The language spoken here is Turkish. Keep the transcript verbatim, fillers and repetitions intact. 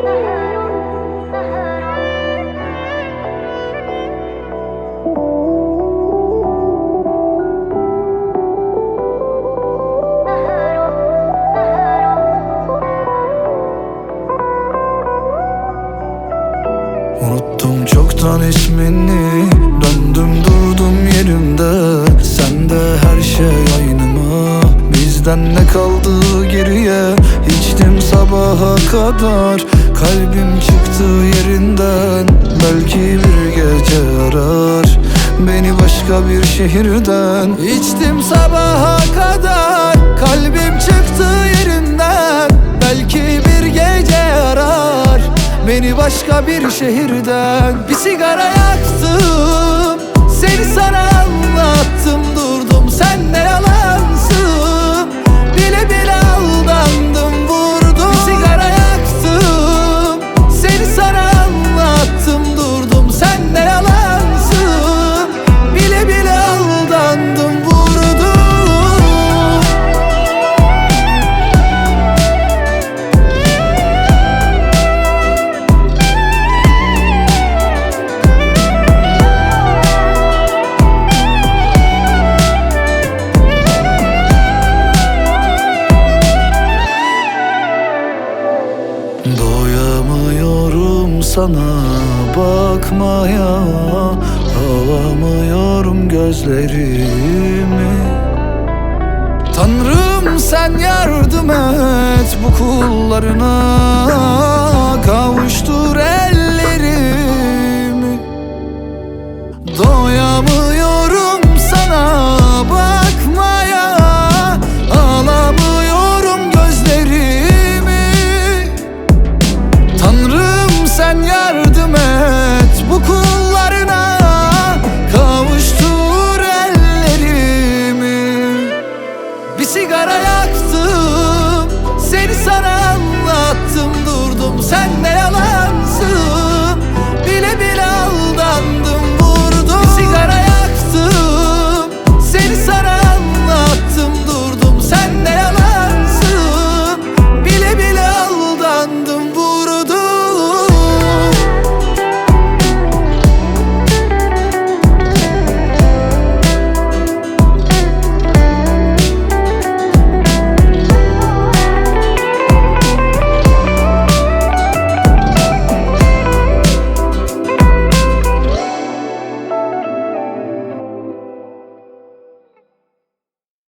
Unuttum çoktan ismini, döndüm durdum yerimde. Sende her şey aynı mı? Bizden ne kaldı geriye? İçtim sabaha kadar, kalbim çıktı yerinden. Belki bir gece arar beni başka bir şehirden. İçtim sabaha kadar, kalbim çıktı yerinden. Belki bir gece arar beni başka bir şehirden. Bir sigara yaktım, seni sana anlattım, durdum sen ne yalansın. Bile bile aldandım, vurdum. Bir sigara yaktım, seni sana anlattım, durdum sen ne yalansın. Bile bile aldandım, vurdum. Doyamıyorum sana bakmaya, alamıyorum gözlerimi. Tanrım sen yardım et bu kullarına, kavuştur ellerimi. Doyamıyorum